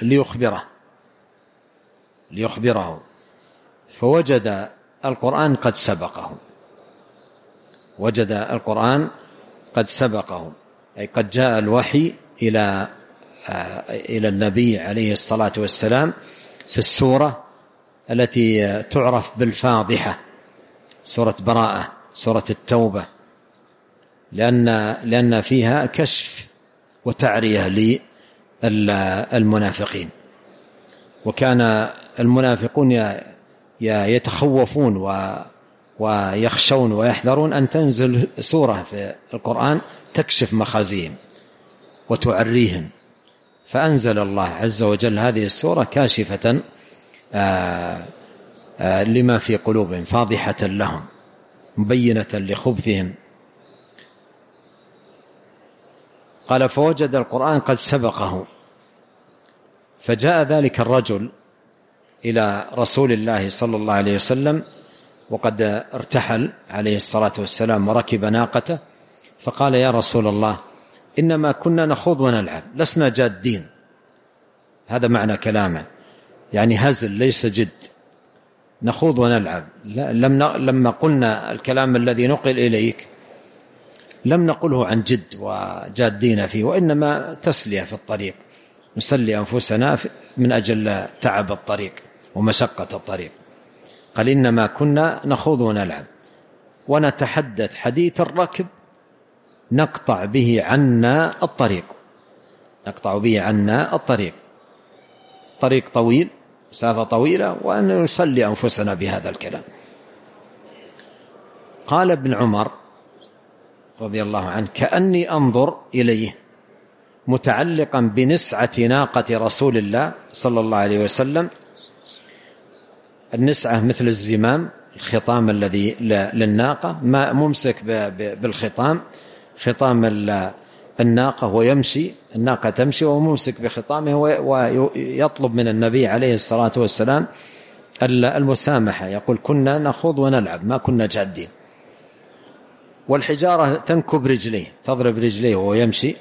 ليخبره، فوجد القرآن قد سبقه، وجد القرآن قد سبقه، أي قد جاء الوحي إلى النبي عليه الصلاة والسلام في السورة التي تعرف بالفاضحة، سورة براءة، سورة التوبة، لأن فيها كشف وتعرية للمنافقين. وكان المنافقون يتخوفون ويخشون ويحذرون أن تنزل سورة في القرآن تكشف مخازيهم وتعريهم، فأنزل الله عز وجل هذه السورة كاشفة لما في قلوبهم، فاضحة لهم، مبينة لخبثهم. قال فوجد القرآن قد سبقه، فجاء ذلك الرجل إلى رسول الله صلى الله عليه وسلم وقد ارتحل عليه الصلاة والسلام وركب ناقته، فقال يا رسول الله إنما كنا نخوض ونلعب، لسنا جادين. هذا معنى كلامه، يعني هزل ليس جد، نخوض ونلعب. لما قلنا الكلام الذي نقل إليك لم نقله عن جد وجادين فيه، وإنما تسلية في الطريق، نسلي أنفسنا من أجل تعب الطريق ومشقة الطريق. قال إنما كنا نخوض ونلعب ونتحدث حديث الركب نقطع به عنا الطريق، نقطع به عنا الطريق، طريق طويل، مسافة طويلة، وأن نسلي أنفسنا بهذا الكلام. قال ابن عمر رضي الله عنه كأني أنظر إليه متعلقا بنسعة ناقة رسول الله صلى الله عليه وسلم. النسعة مثل الزمام، الخطام الذي للناقة، ما ممسك بالخطام، خطام الناقة، ويمشي الناقة تمشي وممسك بخطامه، ويطلب من النبي عليه الصلاة والسلام المسامحة، يقول كنا نخوض ونلعب ما كنا جادين. والحجارة تنكب رجليه، تضرب رجليه وهو يمشي،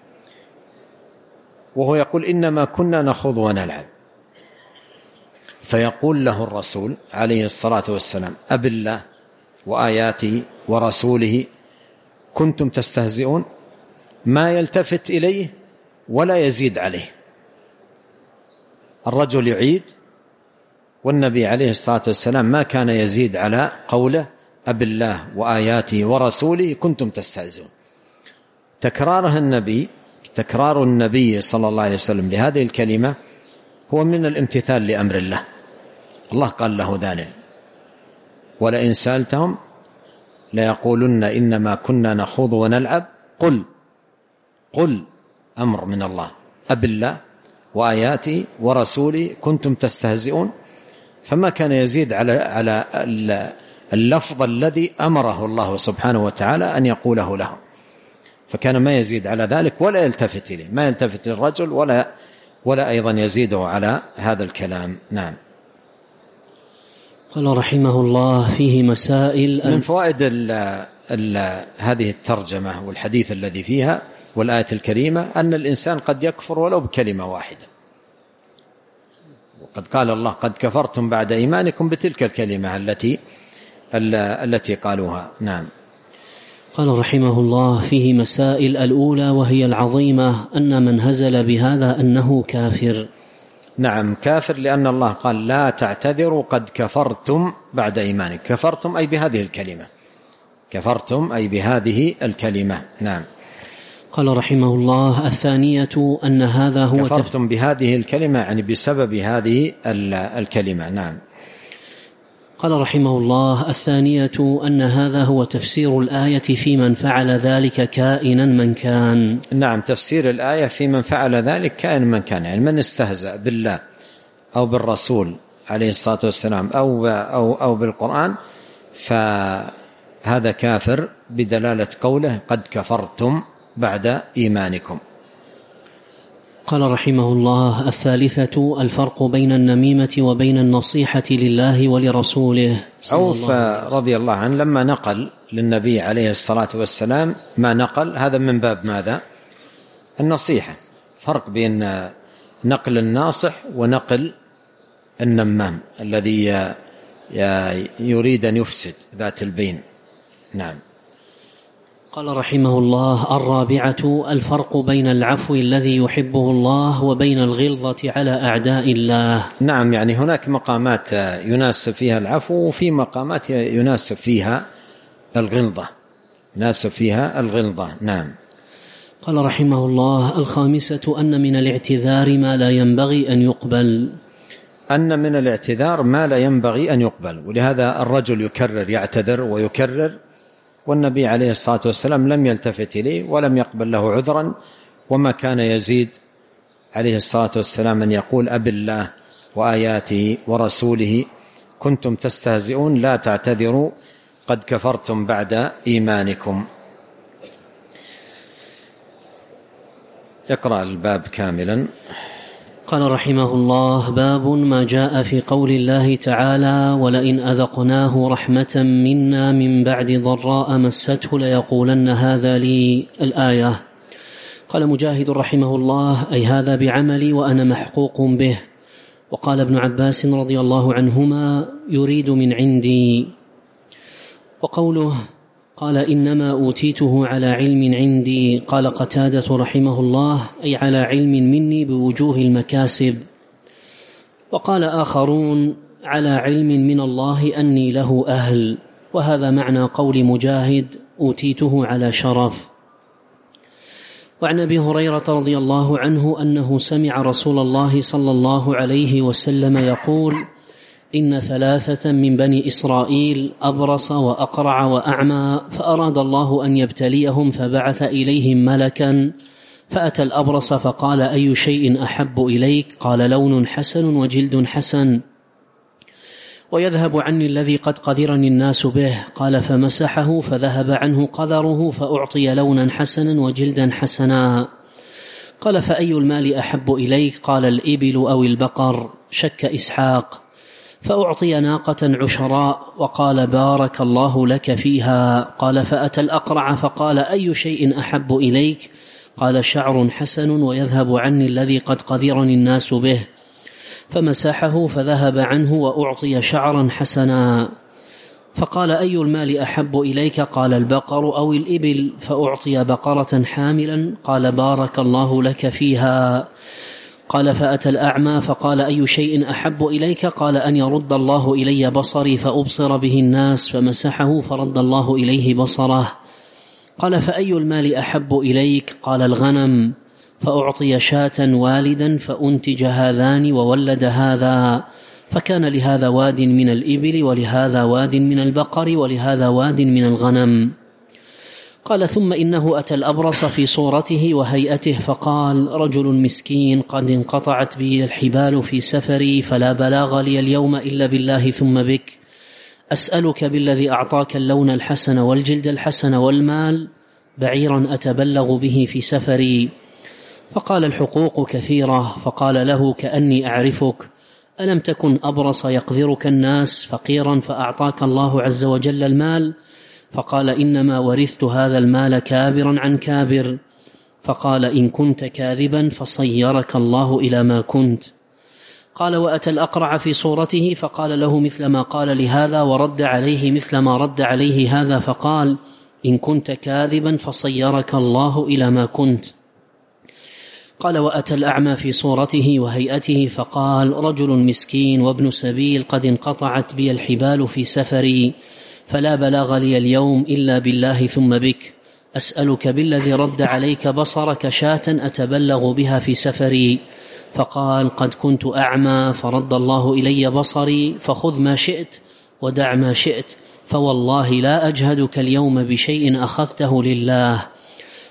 وهو يقول إنما كنا نخوض ونلعب. فيقول له الرسول عليه الصلاة والسلام أب الله وآياته ورسوله كنتم تستهزئون، ما يلتفت إليه ولا يزيد عليه. الرجل يعيد، والنبي عليه الصلاة والسلام ما كان يزيد على قوله أب الله وآياته ورسوله كنتم تستهزئون. تكرار النبي صلى الله عليه وسلم لهذه الكلمة هو من الامتثال لأمر الله. الله قال له ذلك ولئن سألتهم ليقولن إنما كنا نخوض ونلعب قل أمر من الله أب الله وآياته ورسوله كنتم تستهزئون. فما كان يزيد على اللفظ الذي أمره الله سبحانه وتعالى أن يقوله له، فكان ما يزيد على ذلك ولا يلتفت إليه، ما يلتفت للرجل ولا أيضا يزيده على هذا الكلام. نعم. قال رحمه الله فيه مسائل. من فوائد هذه الترجمة والحديث الذي فيها والآية الكريمة أن الإنسان قد يكفر ولو بكلمة واحدة، وقد قال الله قد كفرتم بعد إيمانكم بتلك الكلمة التي قالوها. نعم. قال رحمه الله فيه مسائل. الأولى وهي العظيمة أن من هزل بهذا أنه كافر. نعم كافر، لأن الله قال لا تعتذروا قد كفرتم بعد إيمانكم. كفرتم أي بهذه الكلمة، كفرتم أي بهذه الكلمة. نعم. قال رحمه الله الثانية أن هذا هو كفرتم بهذه الكلمة يعني بسبب هذه الكلمة. نعم. قال رحمه الله الثانية أن هذا هو تفسير الآية في من فعل ذلك كائنا من كان. نعم، تفسير الآية في من فعل ذلك كائنا من كان، يعني من استهزأ بالله أو بالرسول عليه الصلاة والسلام أو بالقرآن، هذا كافر بدلالة قوله قد كفرتم بعد إيمانكم. قال رحمه الله: الثالثة الفرق بين النميمة وبين النصيحة لله ولرسوله. عوف رضي الله عنه لما نقل للنبي عليه الصلاة والسلام ما نقل، هذا من باب ماذا؟ النصيحة. فرق بين نقل الناصح ونقل النمام الذي يريد أن يفسد ذات البين. نعم. قال رحمه الله: الرابعة الفرق بين العفو الذي يحبه الله وبين الغلظة على أعداء الله. نعم، يعني هناك مقامات يناسب فيها العفو وفي مقامات يناسب فيها الغلظة. نعم. قال رحمه الله: الخامسة أن من الاعتذار ما لا ينبغي أن يقبل. أن من الاعتذار ما لا ينبغي أن يقبل، ولهذا الرجل يكرر يعتذر ويكرر، والنبي عليه الصلاة والسلام لم يلتفت إليه ولم يقبل له عذرا. وما كان يزيد عليه الصلاة والسلام أن يقول: أب الله وآياته ورسوله كنتم تستهزئون لا تعتذروا قد كفرتم بعد إيمانكم. اقرأ الباب كاملا. قال رحمه الله: باب ما جاء في قول الله تعالى: ولئن أذقناه رحمة منا من بعد ضراء مسته ليقولن هذا لي. الآية. قال مجاهد رحمه الله: أي هذا بعملي وأنا محقوق به. وقال ابن عباس رضي الله عنهما: يريد من عندي. وقوله قال إنما أوتيته على علم عندي، قال قتادة رحمه الله: أي على علم مني بوجوه المكاسب. وقال آخرون: على علم من الله أني له أهل. وهذا معنى قول مجاهد: أوتيته على شرف. وعن أبي هريرة رضي الله عنه أنه سمع رسول الله صلى الله عليه وسلم يقول: إن 3 من بني إسرائيل أبرص وأقرع وأعمى، فأراد الله أن يبتليهم فبعث إليهم ملكا، فأتى الأبرص فقال: أي شيء أحب إليك؟ قال: لون حسن وجلد حسن، ويذهب عني الذي قد قذرني الناس به. قال: فمسحه فذهب عنه قذره، فأعطي لونا حسنا وجلدا حسنا. قال: فأي المال أحب إليك؟ قال: الإبل أو البقر. شك إسحاق، فأعطي ناقة عشراء، وقال: بارك الله لك فيها. قال: فأتى الأقرع فقال: أي شيء أحب إليك؟ قال: شعر حسن ويذهب عني الذي قد قذرني الناس به. فمسحه فذهب عنه وأعطي شعرا حسنا. فقال: أي المال أحب إليك؟ قال: البقر أو الإبل. فأعطي بقرة حاملا. قال: بارك الله لك فيها. قال: فأتى الأعمى فقال: أي شيء أحب إليك؟ قال: أن يرد الله إلي بصري فأبصر به الناس. فمسحه فرد الله إليه بصره. قال: فأي المال أحب إليك؟ قال: الغنم. فأعطي شاة والدا فأنتج هذان وولد هذا، فكان لهذا واد من الإبل ولهذا واد من البقر ولهذا واد من الغنم. قال: ثم إنه أتى الأبرص في صورته وهيئته فقال: رجل مسكين قد انقطعت بي الحبال في سفري، فلا بلاغ لي اليوم إلا بالله ثم بك، أسألك بالذي أعطاك اللون الحسن والجلد الحسن والمال بعيرا أتبلغ به في سفري. فقال: الحقوق كثيرة. فقال له: كأني أعرفك، ألم تكن أبرص يقذرك الناس فقيرا فأعطاك الله عز وجل المال؟ فقال: إنما ورثت هذا المال كابرا عن كابر. فقال: إن كنت كاذبا فصيرك الله إلى ما كنت. قال: وأتى الأقرع في صورته فقال له مثل ما قال لهذا ورد عليه مثل ما رد عليه هذا، فقال: إن كنت كاذبا فصيرك الله إلى ما كنت. قال: وأتى الأعمى في صورته وهيئته فقال: رجل مسكين وابن سبيل قد انقطعت بي الحبال في سفري، فلا بلاغ لي اليوم إلا بالله ثم بك، أسألك بالذي رد عليك بصرك شاة أتبلغ بها في سفري. فقال: قد كنت أعمى فرد الله إلي بصري، فخذ ما شئت ودع ما شئت، فوالله لا أجهدك اليوم بشيء أخذته لله.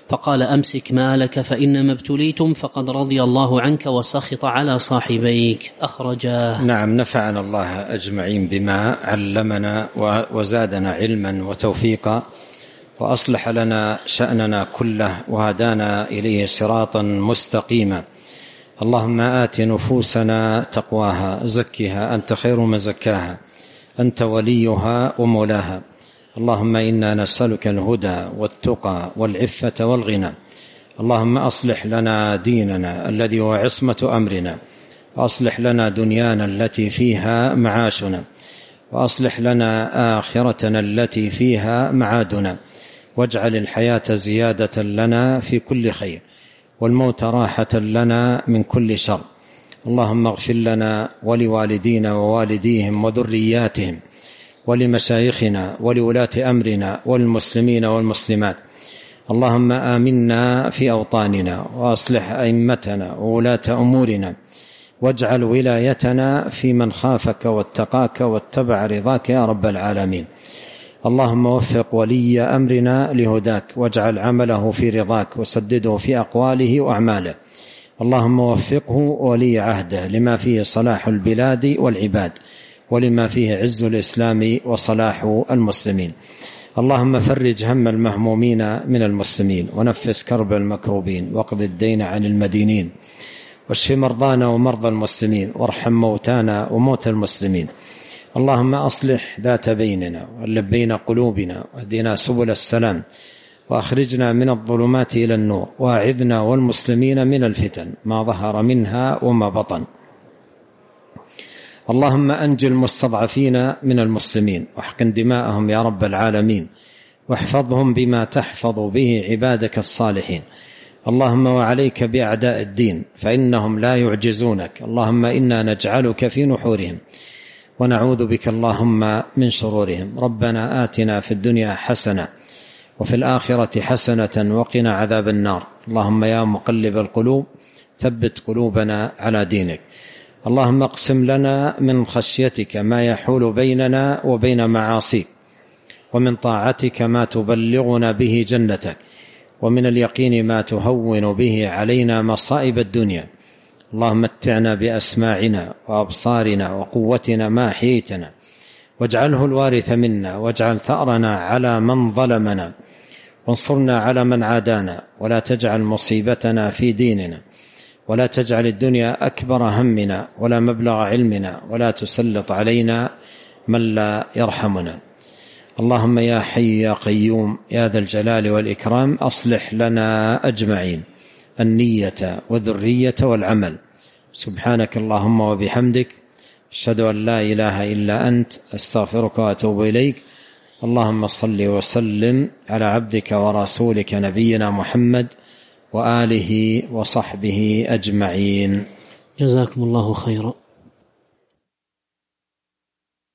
فقال: أمسك مالك فإنما ابتليتم فقد رضي الله عنك وسخط على صاحبيك. أخرجاه. نعم، نفعنا الله أجمعين بما علمنا وزادنا علما وتوفيقا، وأصلح لنا شأننا كله وهدانا إليه صراطا مستقيما. اللهم آت نفوسنا تقواها، زكها أنت خير من زكاها، أنت وليها ومولاها. اللهم إنا نسألك الهدى والتقى والعفة والغنى. اللهم أصلح لنا ديننا الذي هو عصمة أمرنا، وأصلح لنا دنيانا التي فيها معاشنا، وأصلح لنا آخرتنا التي فيها معادنا، واجعل الحياة زيادة لنا في كل خير، والموت راحة لنا من كل شر. اللهم اغفر لنا ولوالدينا ووالديهم وذرياتهم ولمشايخنا ولولاة أمرنا والمسلمين والمسلمات. اللهم آمنا في أوطاننا، وأصلح أئمتنا وولاة أمورنا، واجعل ولايتنا في من خافك واتقاك واتبع رضاك يا رب العالمين. اللهم وفق ولي أمرنا لهداك، واجعل عمله في رضاك، وسدده في أقواله وأعماله. اللهم وفقه ولي عهده لما فيه صلاح البلاد والعباد، ولما فيه عز الإسلام وصلاح المسلمين. اللهم فرج هم المهمومين من المسلمين، ونفس كرب المكروبين، واقض الدين عن المدينين، واشف مرضانا ومرضى المسلمين، وارحم موتانا وموتى المسلمين. اللهم أصلح ذات بيننا واللب بين قلوبنا، واهدنا سبل السلام، وأخرجنا من الظلمات إلى النور، واعذنا والمسلمين من الفتن ما ظهر منها وما بطن. اللهم أنجِ المستضعفين من المسلمين، واحقن دماءهم يا رب العالمين، واحفظهم بما تحفظ به عبادك الصالحين. اللهم وعليك بأعداء الدين فإنهم لا يعجزونك. اللهم إنا نجعلك في نحورهم، ونعوذ بك اللهم من شرورهم. ربنا آتنا في الدنيا حسنة وفي الآخرة حسنة وقنا عذاب النار. اللهم يا مقلب القلوب ثبت قلوبنا على دينك. اللهم اقسم لنا من خشيتك ما يحول بيننا وبين معاصيك، ومن طاعتك ما تبلغنا به جنتك، ومن اليقين ما تهون به علينا مصائب الدنيا. اللهم متعنا بأسماعنا وأبصارنا وقوتنا ما أحييتنا، واجعله الوارث منا، واجعل ثأرنا على من ظلمنا، وانصرنا على من عادانا، ولا تجعل مصيبتنا في ديننا، ولا تجعل الدنيا أكبر همنا ولا مبلغ علمنا، ولا تسلط علينا من لا يرحمنا. اللهم يا حي يا قيوم يا ذا الجلال والإكرام، أصلح لنا أجمعين النية والذرية والعمل. سبحانك اللهم وبحمدك، أشهد أن لا إله إلا أنت، أستغفرك وأتوب إليك. اللهم صل وسلم على عبدك ورسولك نبينا محمد وآله وصحبه أجمعين. جزاكم الله خيرا.